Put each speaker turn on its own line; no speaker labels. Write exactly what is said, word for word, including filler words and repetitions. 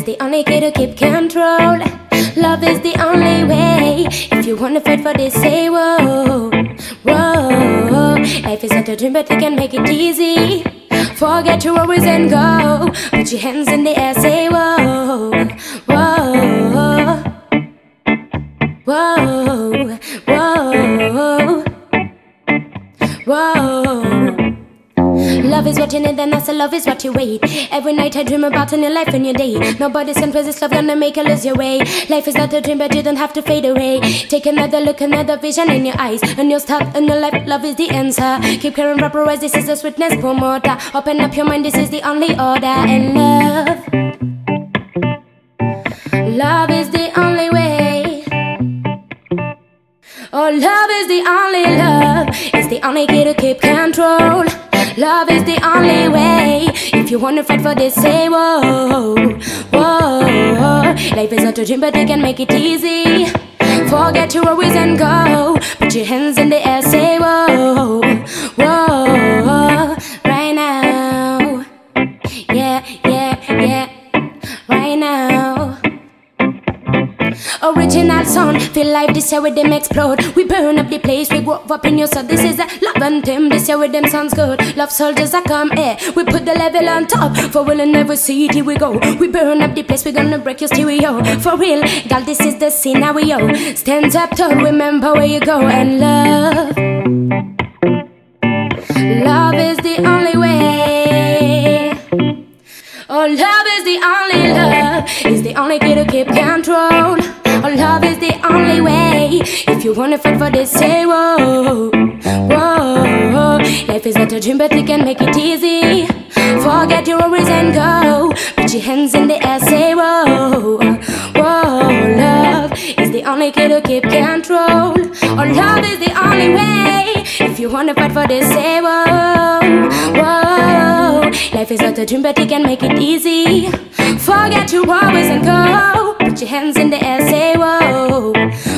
is the only key to keep control. Love is the only way. If you wanna fight for this, say whoa, whoa. Life is not a dream, but we can make it easy. Forget your worries and go. Put your hands in the air, say whoa, whoa, whoa, whoa, whoa. Love is what you need, and also love is what you wait. Every night I dream about a new life and your day. Nobody's can press this love, gonna make you lose your way. Life is not a dream, but you don't have to fade away. Take another look, another vision in your eyes. A new start, a new life, love is the answer. Keep caring, proper this is a sweetness promoter. Open up your mind, this is the only order. And love, love is the only way. Oh, love is the only love. It's the only key to keep control. Love is the only way. If you wanna fight for this, say whoa, whoa. Life is not a dream, but we can make it easy. Forget your worries and go. Put your hands in the air, say whoa, whoa. Right now, yeah, yeah, yeah. Right now. Original sound, feel like this year with them explode. We burn up the place, we grow up in your soul. This is a love anthem, this year with them sounds good. Love soldiers that come here, we put the level on top. For we'll never see it, here we go. We burn up the place, we gonna break your stereo. For real, girl, this is the scenario. Stand up tall, remember where you go. And love, love is the only way. Oh, love is the only love. It's the only key to keep control. Oh, love is the only way. If you wanna fight for this, say whoa, whoa. Life is not a dream, but we can make it easy. Forget your worries and go. Put your hands in the air, say whoa, whoa. Love is the only key to keep control. Oh, love is the only way. If you wanna fight for this, say whoa, whoa. Life is not a dream, but we can make it easy. Forget your worries and go. Put your hands in the air, say whoa,